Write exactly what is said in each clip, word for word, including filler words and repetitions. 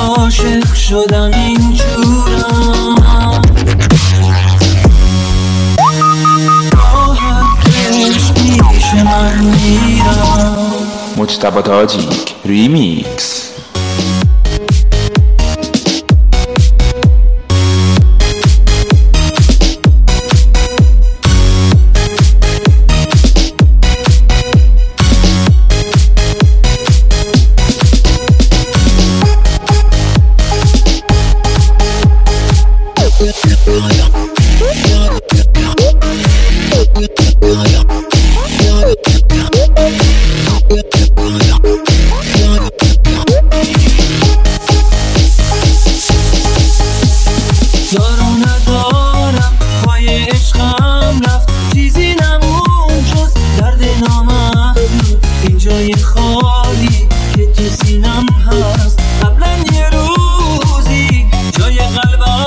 عاشق شدم اینجورم، راحت عشق میشه من میرم. مجتبی تاجیک ریمیکس. یارو ندارم پای عشقم رفت، چیزی نمون جز درد نامحدود. اینجای خالی که تو سینم هست، قبلا یه روزی جای قلبم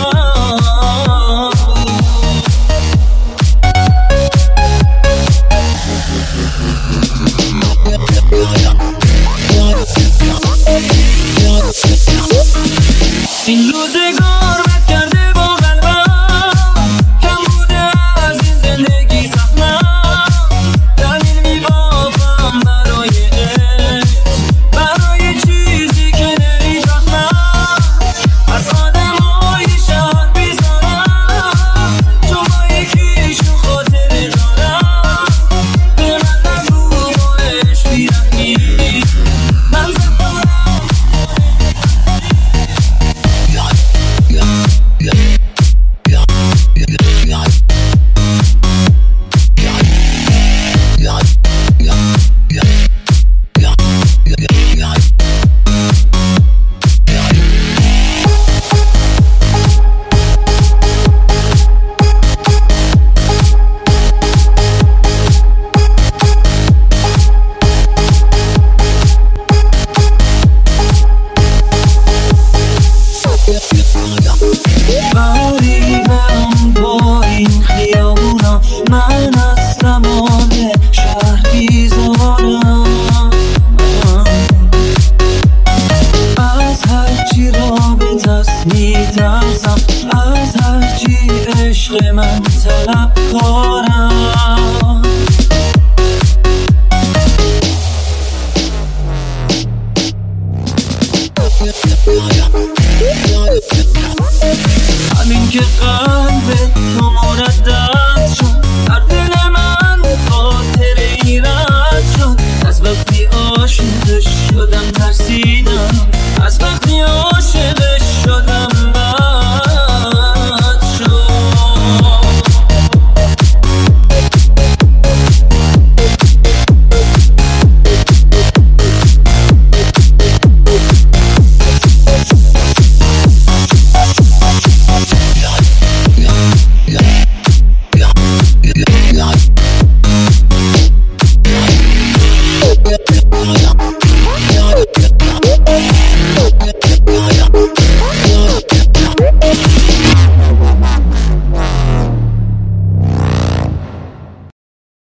این روزگار بد کرده با قلبم، کم بوده از این زندگی سخنم. دلیل میبافم برای عشق، برای چیزی که نمیفهمم. از آدمای شهر بیزارم، تو با یکیشون خاطر دارم. به من نگو با عشق بیرحمی، من غریبم با این خیابونا، من از تمام شهر بیزارم. از هرچی رابط است میترسم، از هرچی عشق من طلب کارم.